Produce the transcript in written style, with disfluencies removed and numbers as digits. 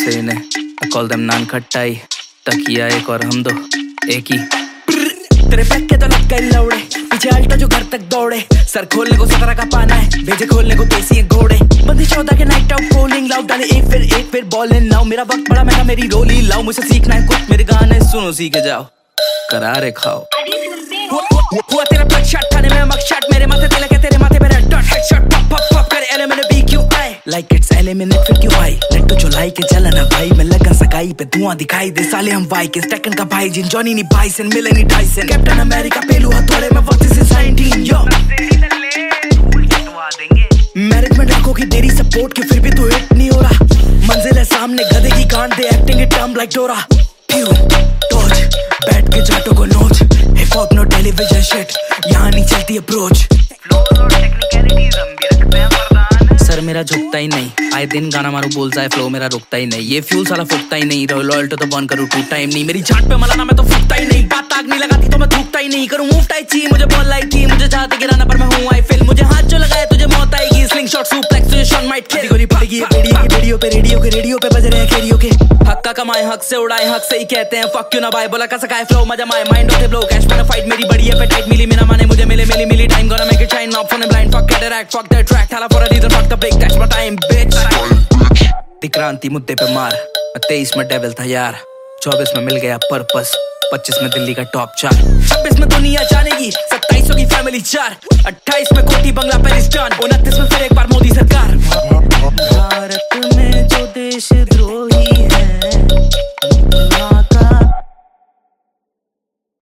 से इन्हें I call them नान खट्टाई, तकिया एक और हम दो एक ही। तेरे पैक के तो लग गए लौड़े, पीछे अल्टो जो घर तक दौड़े। सर खोलने को 17 का पाना है, भेजे खोलने को देसी है घोड़े। बंदी 14 के नाइट आउट पोलिंग लाउड डाले एक फिर बॉल इन लाओ। मेरा वक्त बड़ा महंगा मेरी रोली लाओ, मुझसे सीखना है कुछ मेरे गाने सुनो सीखे जाओ, करारे खाओ। हुआ तेरा ब्लड शॉट थाने में मग शॉट, मेरे माथे तिलक है तेरे माथे पे red dot. Headshot pop pop pop करे eliminate BQI like it's eliminate फिर क्यों आई। लट्टू चुलाई के चलन है भाई, मैं लगन सगाई पे धुआं दिखाई दे साले हम भाई के स्टेकन का भाई जिन जॉनी नी बाइसन मिलेनी टाइसन। कैप्टन अमेरिका पेलू हथौड़े में वक्त से 19 यो मैनेजमेंट रखो की देरी सपोर्ट की फिर भी तू हिट नहीं हो रहा। मंजिल है सामने गधे की कांड दे acting it term like Dora. Torch बैठ के जाटो को नोच, hip hop no television shit, यहाँ नहीं चलती अप्रोच। सर मेरा झुकता ही नहीं, आए दिन गाना मारू बोल जाए फ्लो मेरा रुकता ही नहीं। ये फ्यूल साला फुकता ही नहीं, लॉयल तो बर्न करूँ टू टाइम नहीं। मेरी झाट पे मलाना मैं तो फूकता ही नहीं, बात आग नहीं लगाती तो मैं थूकता ही नहीं। करूँ मूव टाई ची मुझे बॉल लाई थी, मुझे चाहते गिराना पर मैं हूँ आई फिल। मुझे हाथ जो लगाए तुझे मौत आएगी, स्लिंग शॉट सुप्लेक्स तुझे शॉट माइट खेल। गोली पड़ेगी रेडियो पे बज रहे हैं कैरियो के। हक का कमाए हक से उड़ाए, हक से ही कहते हैं फक क्यों ना भाई। बोला का सकाए फ्लो मजा माए माइंड होते ब्लो कैश में फाइट मेरी बड़ी है टाइट मिली मेरा माने मुझे मिली time gonna make it shine not for blind fuck cataract fuck that track हाला for a reason fuck the big tax but I am bitch. क्रांति मुद्दे पे मार, 23 में डेविल था यार, 24 में मिल गया पर्पस, 25 में दिल्ली का टॉप 4, 26 में दुनिया जानेगी, 27 की फैमिली 4, 28 में कोठी बंगला पैलिस्तान, 29 में फिर एक बार मोदी सरकार। भारत में जो देशद्रोही